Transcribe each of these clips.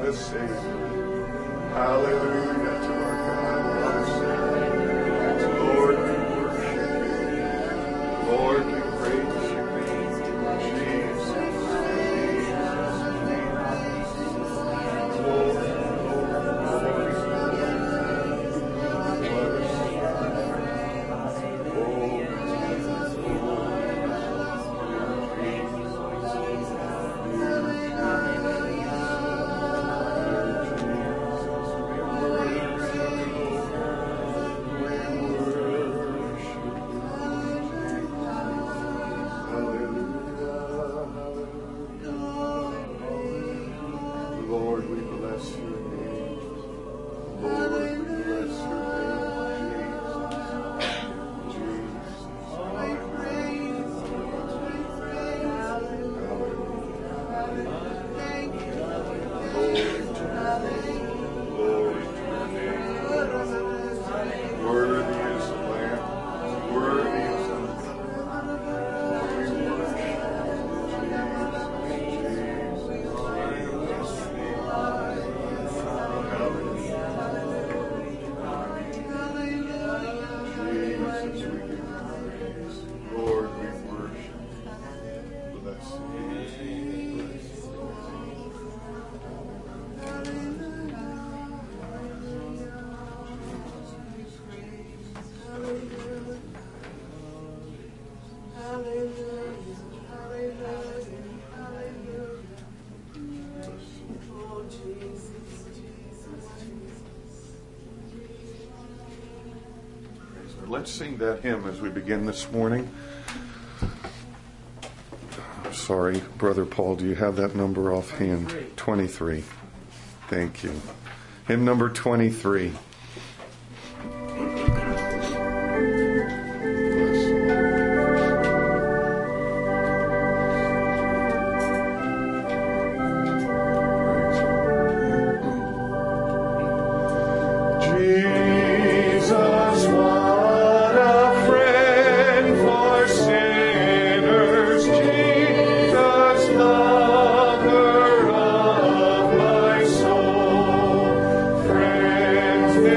a Savior. Hallelujah to our God. What a Savior. Lord, we worship you. Lord, we praise you. Jesus, Jesus, Lord, let's sing that hymn as we begin this morning. Sorry, Brother Paul, do you have that number offhand? 23. Thank you. Hymn number 23. Friends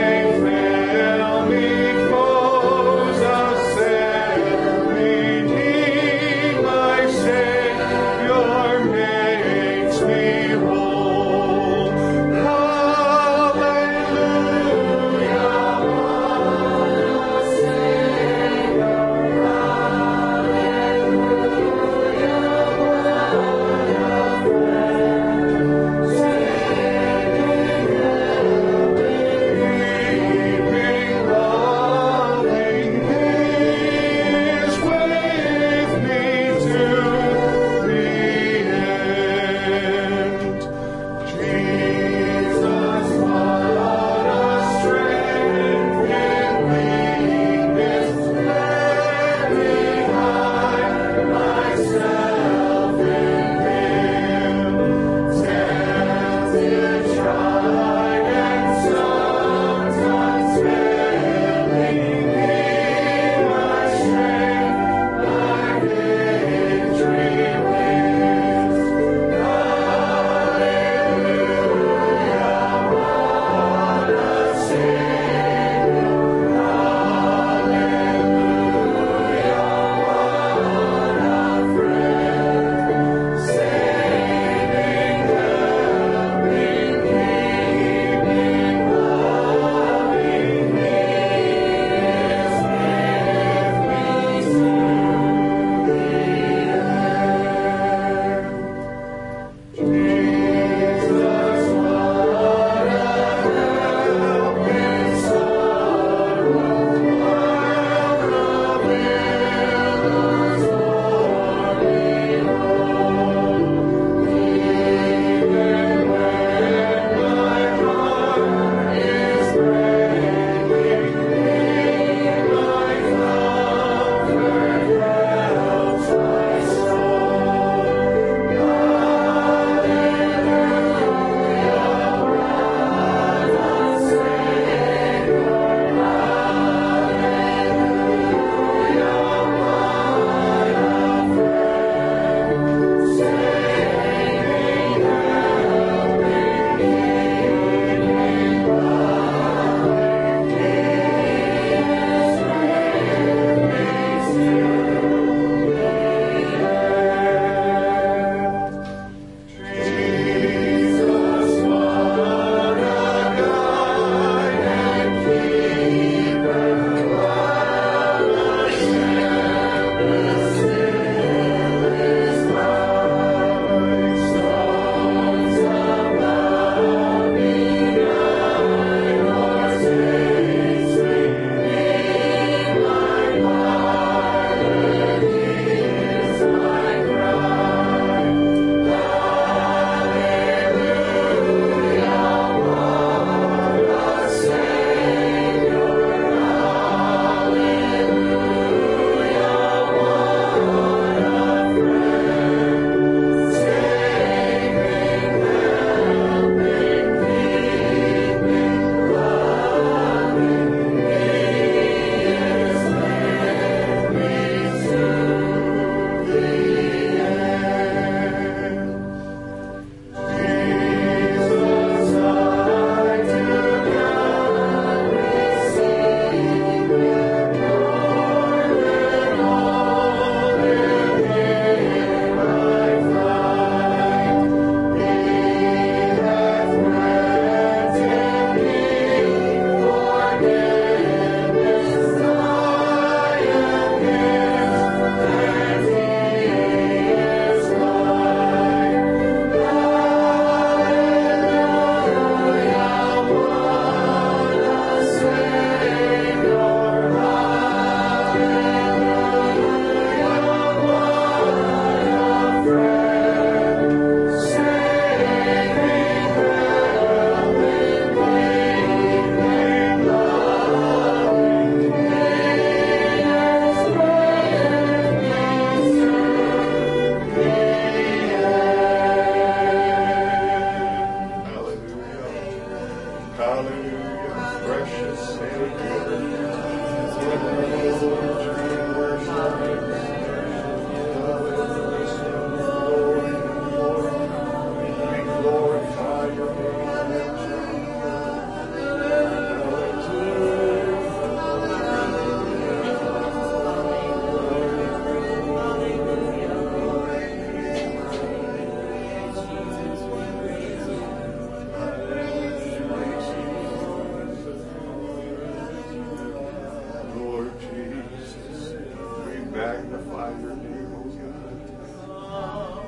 glorify your name, O God.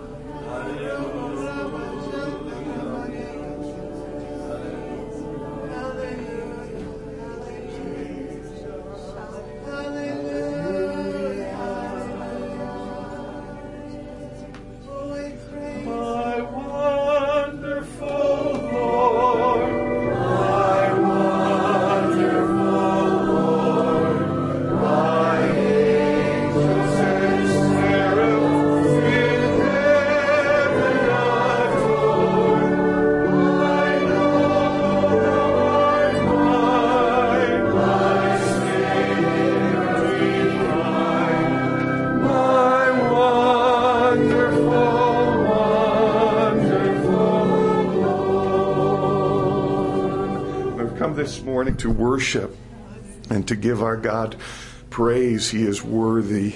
My wonderful Lord, my wonderful Lord, my angels and seraphs in heaven adore. My Lord, my Savior divine, my wonderful. We've come this morning to worship and to give our God praise. He is worthy.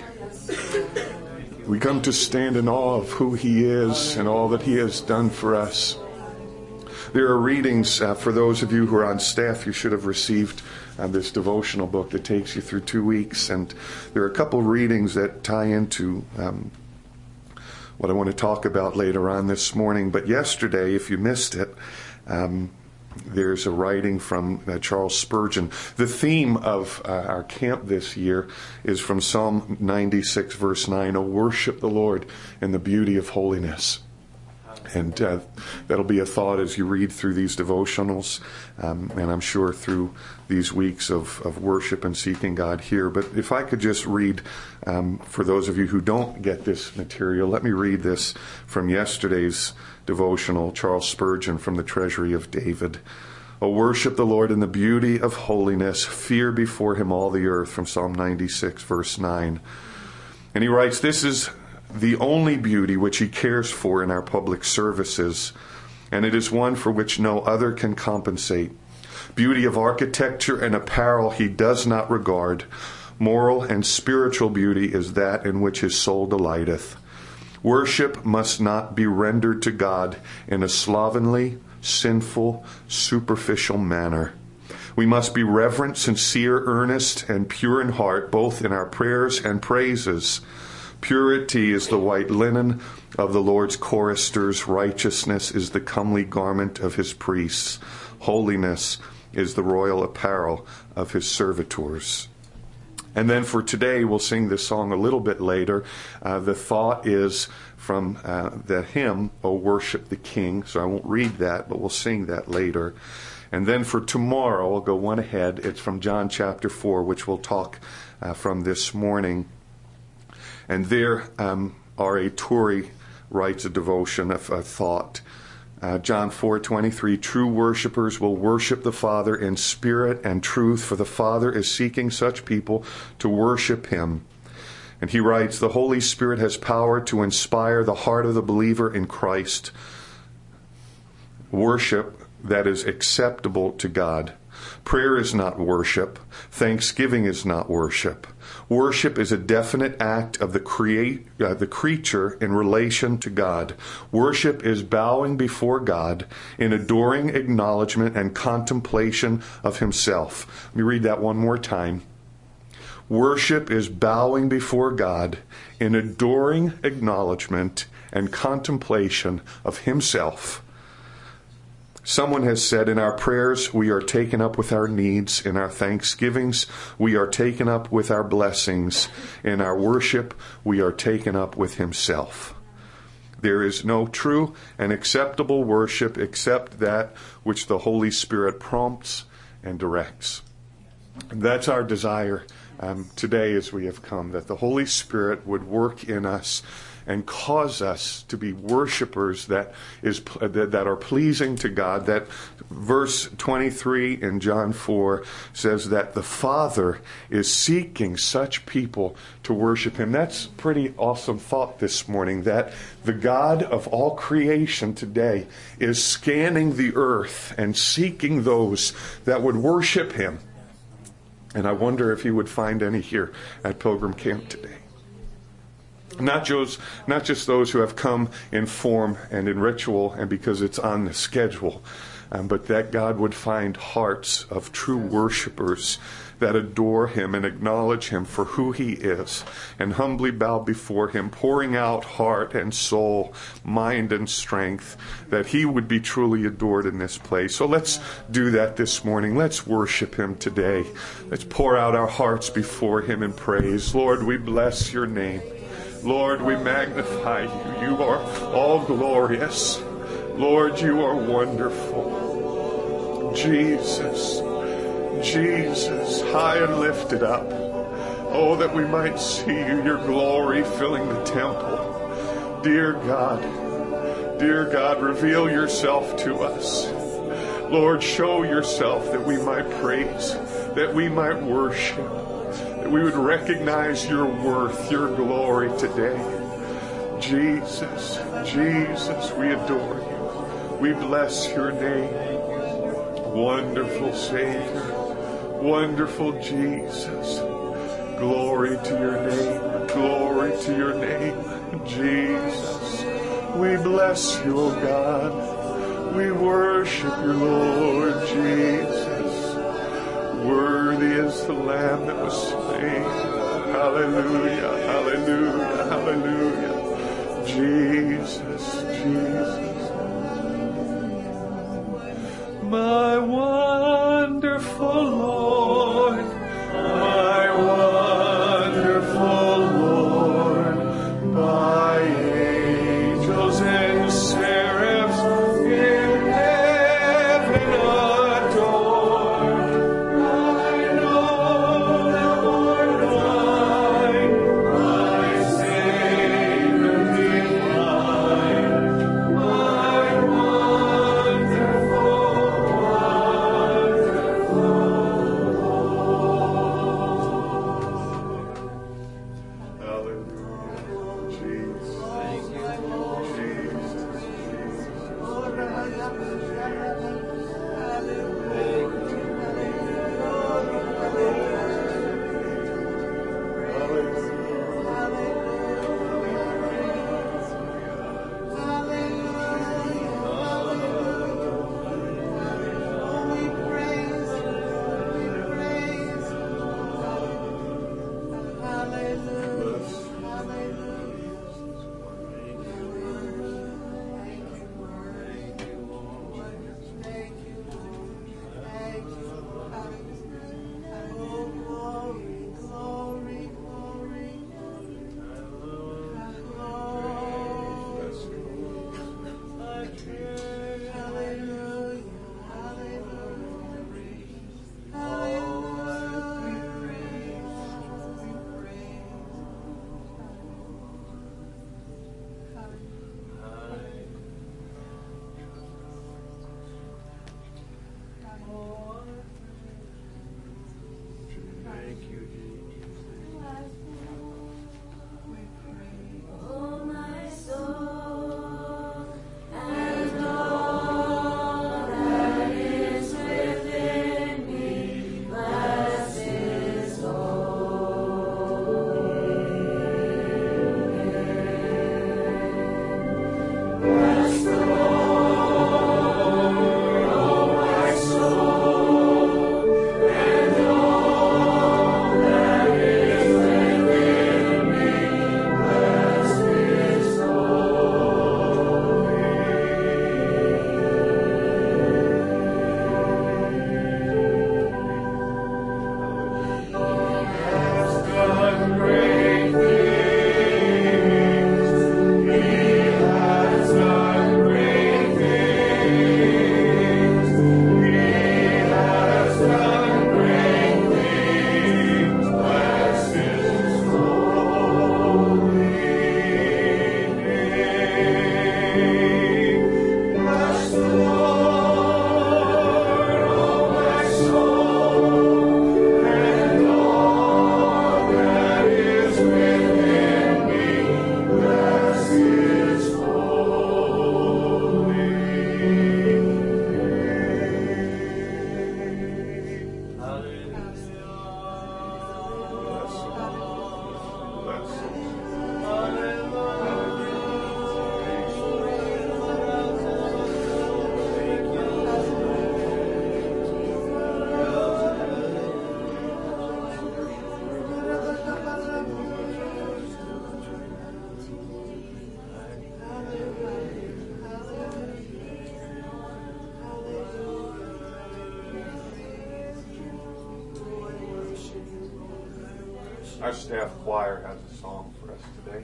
We come to stand in awe of who He is and all that He has done for us. There are readings for those of you who are on staff. You should have received this devotional book that takes you through 2 weeks. And there are a couple readings that tie into what I want to talk about later on this morning. But yesterday, if you missed it, there's a writing from Charles Spurgeon. The theme of our camp this year is from Psalm 96, verse 9, "O worship the Lord in the beauty of holiness." And that'll be a thought as you read through these devotionals, and I'm sure through these weeks of worship and seeking God here. But if I could just read, for those of you who don't get this material, let me read this from yesterday's devotional, Charles Spurgeon, from the Treasury of David. "O worship the Lord in the beauty of holiness, fear before Him all the earth," from Psalm 96, verse 9. And he writes, "This is the only beauty which He cares for in our public services, and it is one for which no other can compensate. Beauty of architecture and apparel He does not regard. Moral and spiritual beauty is that in which His soul delighteth. Worship must not be rendered to God in a slovenly, sinful, superficial manner. We must be reverent, sincere, earnest, and pure in heart, both in our prayers and praises. Purity is the white linen of the Lord's choristers. Righteousness is the comely garment of His priests. Holiness is the royal apparel of His servitors." And then for today, we'll sing this song a little bit later. The thought is from the hymn, "O Worship the King." So I won't read that, but we'll sing that later. And then for tomorrow, I'll go one ahead. It's from John chapter 4, which we'll talk from this morning. And there, R.A. Torrey writes a devotion, a thought. John 4:23, "True worshipers will worship the Father in spirit and truth, for the Father is seeking such people to worship Him." And he writes, "The Holy Spirit has power to inspire the heart of the believer in Christ. Worship that is acceptable to God. Prayer is not worship. Thanksgiving is not worship. Worship is a definite act of the creature in relation to God. Worship is bowing before God in adoring acknowledgement and contemplation of Himself." Let me read that one more time. Worship is bowing before God in adoring acknowledgement and contemplation of Himself. Someone has said, in our prayers, we are taken up with our needs. In our thanksgivings, we are taken up with our blessings. In our worship, we are taken up with Himself. There is no true and acceptable worship except that which the Holy Spirit prompts and directs. And that's our desire today as we have come, that the Holy Spirit would work in us and cause us to be worshipers that are pleasing to God. That verse 23 in John 4 says that the Father is seeking such people to worship Him. That's a pretty awesome thought this morning, that the God of all creation today is scanning the earth and seeking those that would worship Him. And I wonder if He would find any here at Pilgrim Camp today. Not just those who have come in form and in ritual and because it's on the schedule, but that God would find hearts of true worshipers that adore him and acknowledge him for who he is and humbly bow before him, pouring out heart and soul, mind and strength, that he would be truly adored in this place. So let's do that this morning. Let's worship him today. Let's pour out our hearts before him in praise. Lord, we bless your name. Lord, we magnify you. You are all glorious. Lord, you are wonderful. Jesus, Jesus, high and lifted up. Oh, that we might see you, your glory filling the temple. Dear God, reveal yourself to us. Lord, show yourself that we might praise, that we might worship, that we would recognize your worth, your glory today. Jesus, Jesus, we adore you. We bless your name. Wonderful Savior, wonderful Jesus. Glory to your name, glory to your name, Jesus. We bless you, O God. We worship you, Lord Jesus. Worthy is the Lamb that was slain. Hallelujah, hallelujah, hallelujah. Jesus, Jesus. My wonderful Lord, my wonderful Lord, by angels and seraphs in heaven adored. I know that Lord mine, my Savior divine. Our staff choir has a song for us today.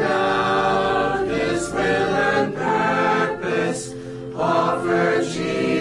Offer Jesus.